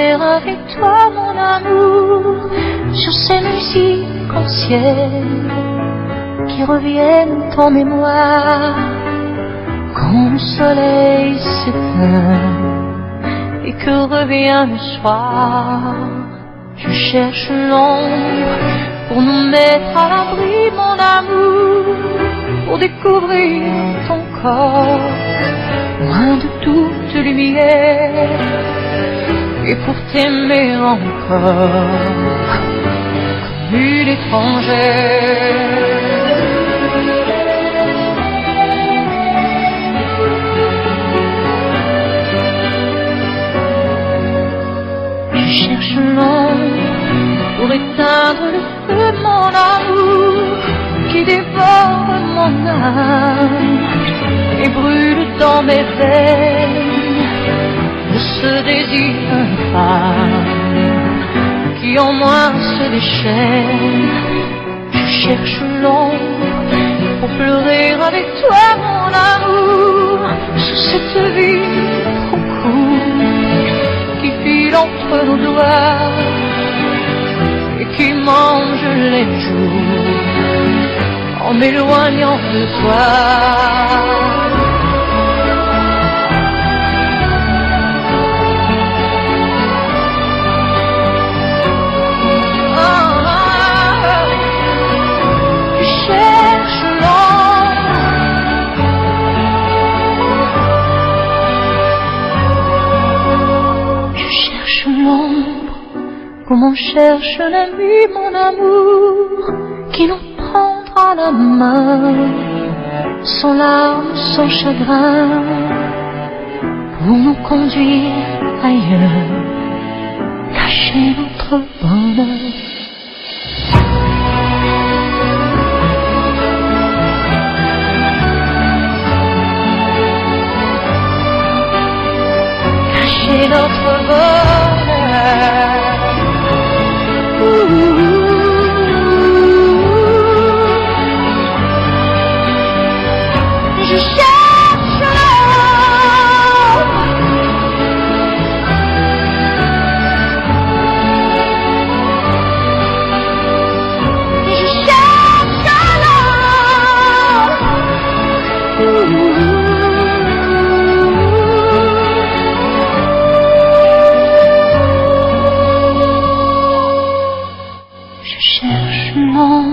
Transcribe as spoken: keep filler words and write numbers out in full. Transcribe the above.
pleurer avec toi mon amour sur ces musiques anciennes qui reviennent en mémoire quand le soleil s'éteint et que revient le soir. Je cherche l'ombre pour nous mettre à l'abri mon amour, pour découvrir ton corps loin de toute lumière et pour t'aimer encore comme une étrangère. Je cherche l'ombre pour éteindre le feu de mon amour qui dévore mon âme et brûle dans mes veines de ce désir infâme qui en moi se déchaîne. Je cherche l'ombre pour pleurer avec toi mon amour sur cette vie trop courte qui file entre nos doigts et qui mange les jours en m'éloignant de toi. Oh, oh, je cherche l'ombre Je cherche l'ombre comme on cherche l'ami mon amour qui nous prendra la main, sans larmes, sans chagrin, pour nous conduire ailleurs, cacher notre bonheur. Cacher notre bonheur. Ouh. Je cherche l'ombre Je cherche l'ombre Je cherche l'ombre